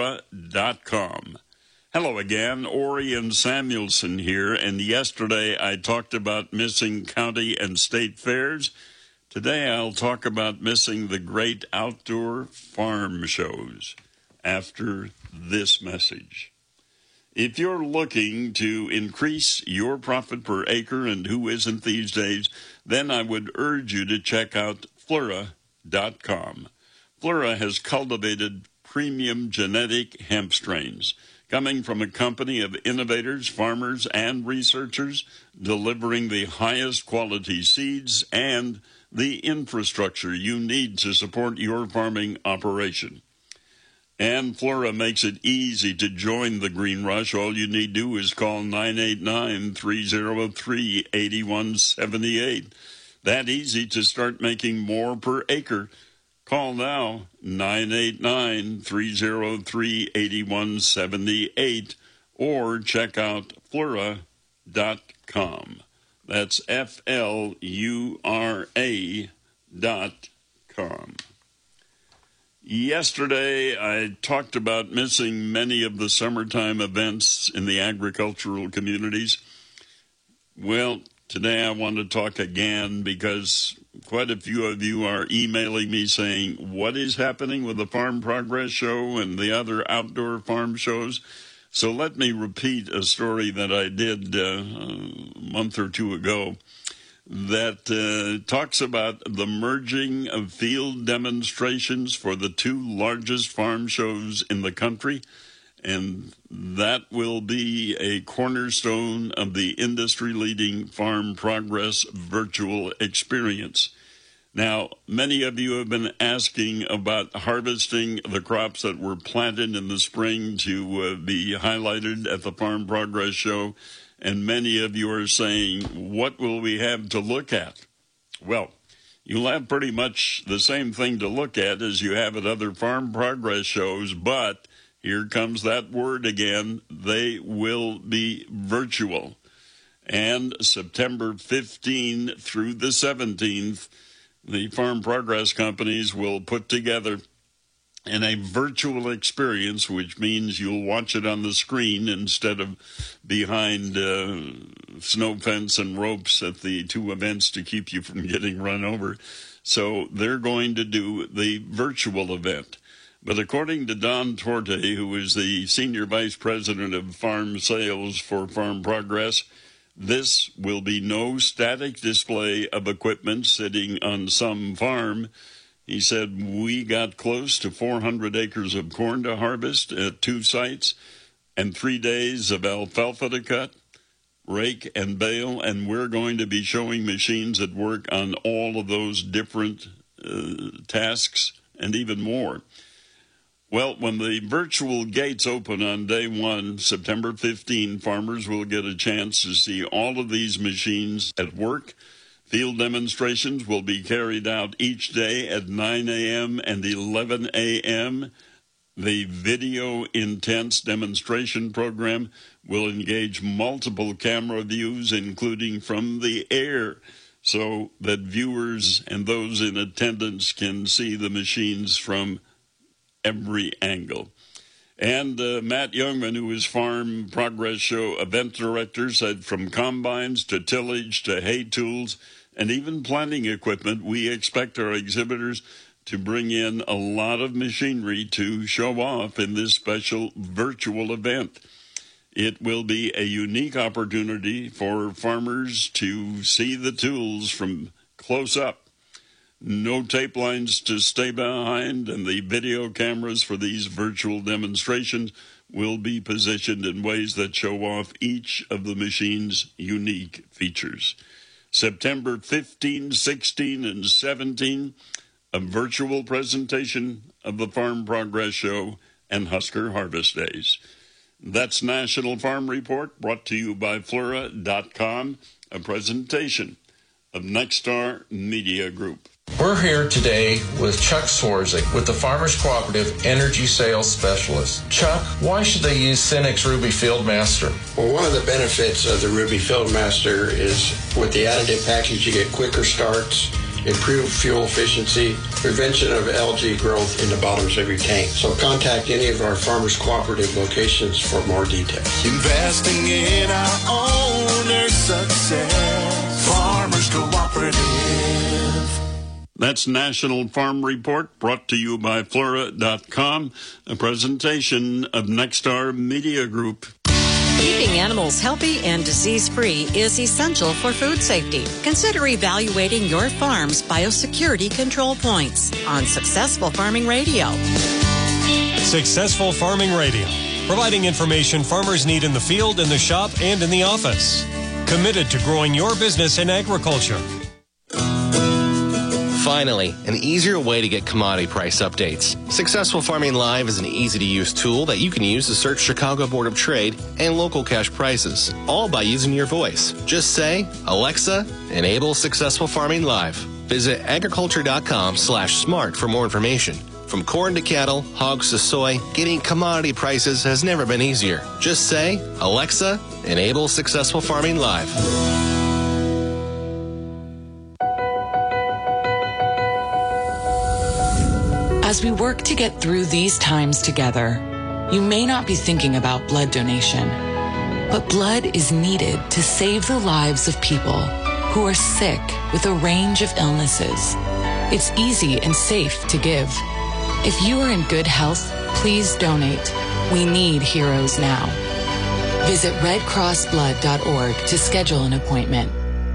Flora.com. Hello again, Orion Samuelson here, and yesterday I talked about missing county and state fairs. Today I'll talk about missing the great outdoor farm shows after this message. If you're looking to increase your profit per acre, and who isn't these days, then I would urge you to check out Flora.com. Flora has cultivated premium genetic hemp strains coming from a company of innovators, farmers, and researchers delivering the highest quality seeds and the infrastructure you need to support your farming operation. And Flora makes it easy to join the Green Rush. All you need to do is call 989-303-8178. that easy to start making more per acre. Call now, 989-303-8178, or check out Flura.com. That's FLURA.com. Yesterday, I talked about missing many of the summertime events in the agricultural communities. Well, today I want to talk again because quite a few of you are emailing me saying, what is happening with the Farm Progress Show and the other outdoor farm shows? So let me repeat a story that I did a month or two ago that talks about the merging of field demonstrations for the two largest farm shows in the country. And that will be a cornerstone of the industry-leading Farm Progress virtual experience. Now, many of you have been asking about harvesting the crops that were planted in the spring to be highlighted at the Farm Progress Show, and many of you are saying, what will we have to look at? Well, you'll have pretty much the same thing to look at as you have at other Farm Progress shows, but here comes that word again, they will be virtual. And September 15 through the 17th, the Farm Progress companies will put together in a virtual experience, which means you'll watch it on the screen instead of behind snow fence and ropes at the two events to keep you from getting run over. So they're going to do the virtual event. But according to Don Torte, who is the Senior Vice President of Farm Sales for Farm Progress, this will be no static display of equipment sitting on some farm. He said, we got close to 400 acres of corn to harvest at 2 sites and 3 days of alfalfa to cut, rake, and bale, and we're going to be showing machines at work on all of those different tasks and even more. Well, when the virtual gates open on day 1, September 15, farmers will get a chance to see all of these machines at work. Field demonstrations will be carried out each day at 9 a.m. and 11 a.m. The Video Intense demonstration program will engage multiple camera views, including from the air, so that viewers and those in attendance can see the machines from every angle. And Matt Youngman, who is Farm Progress Show event director, said from combines to tillage to hay tools and even planting equipment, we expect our exhibitors to bring in a lot of machinery to show off in this special virtual event. It will be a unique opportunity for farmers to see the tools from close up. No tape lines to stay behind, and the video cameras for these virtual demonstrations will be positioned in ways that show off each of the machine's unique features. September 15, 16, and 17, a virtual presentation of the Farm Progress Show and Husker Harvest Days. That's National Farm Report, brought to you by Flura.com, a presentation of Nexstar Media Group. We're here today with Chuck Swarzek with the Farmers Cooperative Energy Sales Specialist. Chuck, why should they use Cenex Ruby Fieldmaster? Well, one of the benefits of the Ruby Fieldmaster is with the additive package, you get quicker starts, improved fuel efficiency, prevention of algae growth in the bottoms of your tank. So contact any of our Farmers Cooperative locations for more details. Investing in our owner's success. Farmers Cooperative. That's National Farm Report, brought to you by Flura.com, a presentation of Nexstar Media Group. Keeping animals healthy and disease-free is essential for food safety. Consider evaluating your farm's biosecurity control points on Successful Farming Radio. Successful Farming Radio, providing information farmers need in the field, in the shop, and in the office. Committed to growing your business in agriculture. Finally, an easier way to get commodity price updates. Successful Farming Live is an easy-to-use tool that you can use to search Chicago Board of Trade and local cash prices, all by using your voice. Just say, Alexa, enable Successful Farming Live. Visit agriculture.com/smart for more information. From corn to cattle, hogs to soy, getting commodity prices has never been easier. Just say, Alexa, enable Successful Farming Live. As we work to get through these times together, you may not be thinking about blood donation, but blood is needed to save the lives of people who are sick with a range of illnesses. It's easy and safe to give. If you are in good health, please donate. We need heroes now. Visit redcrossblood.org to schedule an appointment.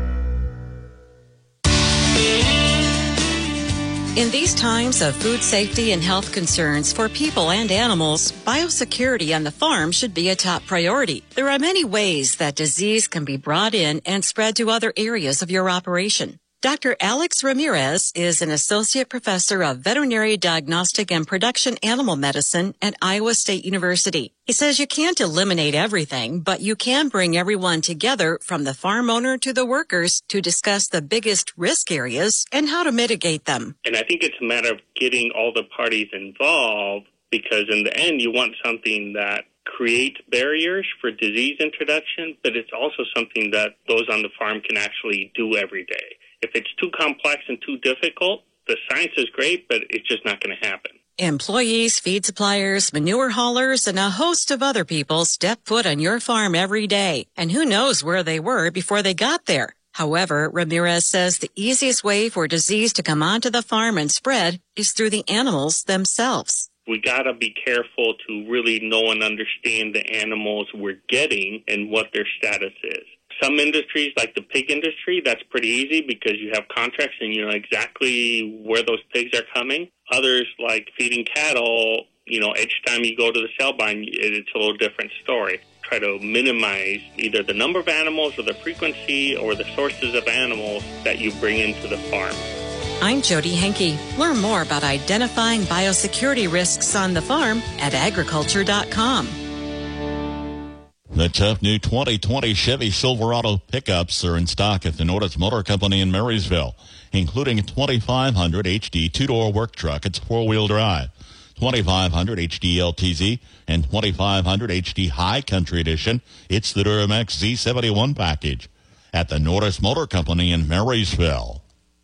In these times of food safety and health concerns for people and animals, biosecurity on the farm should be a top priority. There are many ways that disease can be brought in and spread to other areas of your operation. Dr. Alex Ramirez is an associate professor of veterinary diagnostic and production animal medicine at Iowa State University. He says you can't eliminate everything, but you can bring everyone together from the farm owner to the workers to discuss the biggest risk areas and how to mitigate them. And I think it's a matter of getting all the parties involved, because in the end you want something that creates barriers for disease introduction, but it's also something that those on the farm can actually do every day. If it's too complex and too difficult, the science is great, but it's just not going to happen. Employees, feed suppliers, manure haulers, and a host of other people step foot on your farm every day. And who knows where they were before they got there. However, Ramirez says the easiest way for disease to come onto the farm and spread is through the animals themselves. We got to be careful to really know and understand the animals we're getting and what their status is. Some industries, like the pig industry, that's pretty easy because you have contracts and you know exactly where those pigs are coming. Others, like feeding cattle, each time you go to the sale barn, it's a little different story. Try to minimize either the number of animals or the frequency or the sources of animals that you bring into the farm. I'm Jody Henke. Learn more about identifying biosecurity risks on the farm at agriculture.com. The tough new 2020 Chevy Silverado pickups are in stock at the Norris Motor Company in Marysville, including a 2500 HD two-door work truck. It's four-wheel drive, 2500 HD LTZ, and 2500 HD High Country Edition. It's the Duramax Z71 package at the Norris Motor Company in Marysville.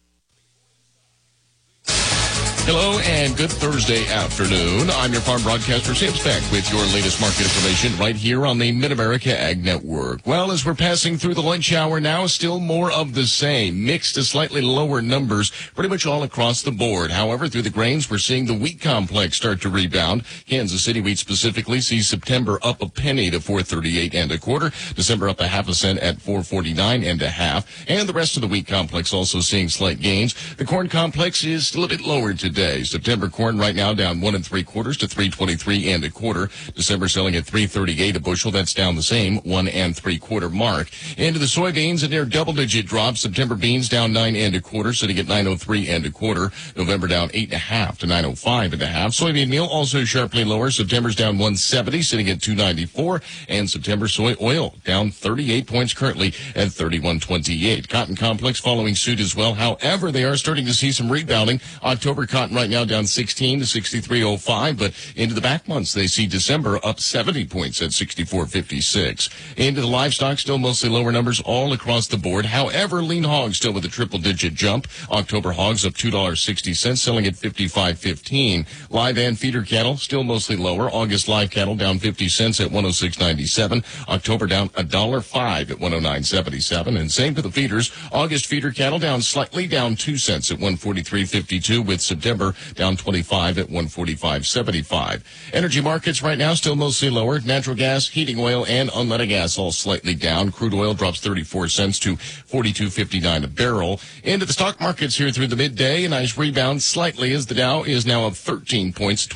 Hello and good Thursday afternoon. I'm your farm broadcaster, Sam Speck, with your latest market information right here on the Mid-America Ag Network. Well, as we're passing through the lunch hour now, still more of the same. Mixed to slightly lower numbers pretty much all across the board. However, through the grains, we're seeing the wheat complex start to rebound. Kansas City wheat specifically sees September up a penny to 4.38 1/4. December up a half a cent at 4.49 1/2. And the rest of the wheat complex also seeing slight gains. The corn complex is still a bit lower today. September corn right now down 1 3/4 to 3.23 1/4. December selling at 3.38 a bushel. That's down the same 1 3/4 mark. Into the soybeans, a near double-digit drop. September beans down 9 1/4, sitting at 9.03 1/4. November down 8.5 to 9.05 1/2. Soybean meal also sharply lower. September's down 170, sitting at 2.94, and September soy oil down 38 points currently at 31.28. Cotton complex following suit as well. However, they are starting to see some rebounding. October cotton right now down 16 to 63.05, but into the back months they see December up 70 points at 64.56. Into the livestock, still mostly lower numbers all across the board. However, lean hogs still with a triple-digit jump. October hogs up $2.60, selling at 55.15. Live and feeder cattle still mostly lower. August live cattle down 50 cents at 106.97. October down $1.05 at 109.77. And same for the feeders. August feeder cattle down slightly, down 2 cents at 143.52, with September down 25 at 145.75. Energy markets right now still mostly lower. Natural gas, heating oil, and unleaded gas all slightly down. Crude oil drops 34 cents to 42.59 a barrel. Into the stock markets here through the midday. A nice rebound slightly as the Dow is now up 13 points,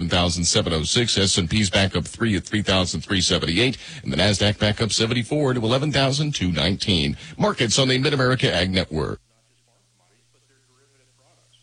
27,706. S&P's back up 3 at 3,378. And the NASDAQ back up 74 to 11,219. Markets on the Mid-America Ag Network.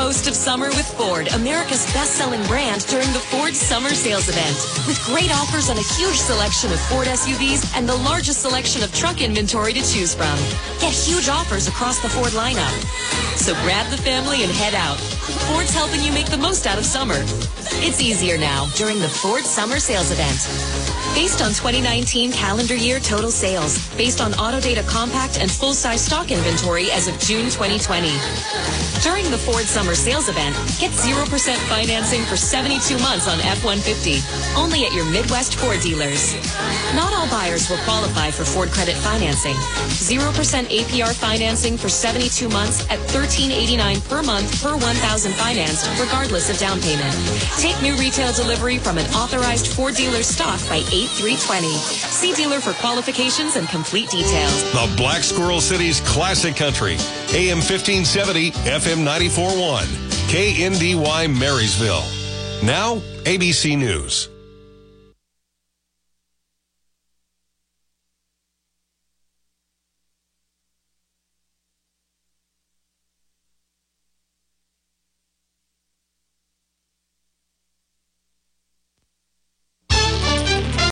most of summer with Ford, America's best-selling brand, during the Ford Summer Sales Event. With great offers on a huge selection of Ford SUVs and the largest selection of truck inventory to choose from. Get huge offers across the Ford lineup. So grab the family and head out. Ford's helping you make the most out of summer. It's easier now during the Ford Summer Sales Event. Based on 2019 calendar year total sales, based on Autodata compact and full-size stock inventory as of June 2020. During the Ford Summer Sales Event, get 0% financing for 72 months on F-150, only at your Midwest Ford dealers. Not all buyers will qualify for Ford credit financing. 0% APR financing for 72 months at $13.89 per month per $1,000 financed, regardless of down payment. Take new retail delivery from an authorized Ford dealer stock by 8/3/20. See dealer for qualifications and complete details. The Black Squirrel City's classic country. AM 1570, FM 94.1. KNDY Marysville. Now, ABC News.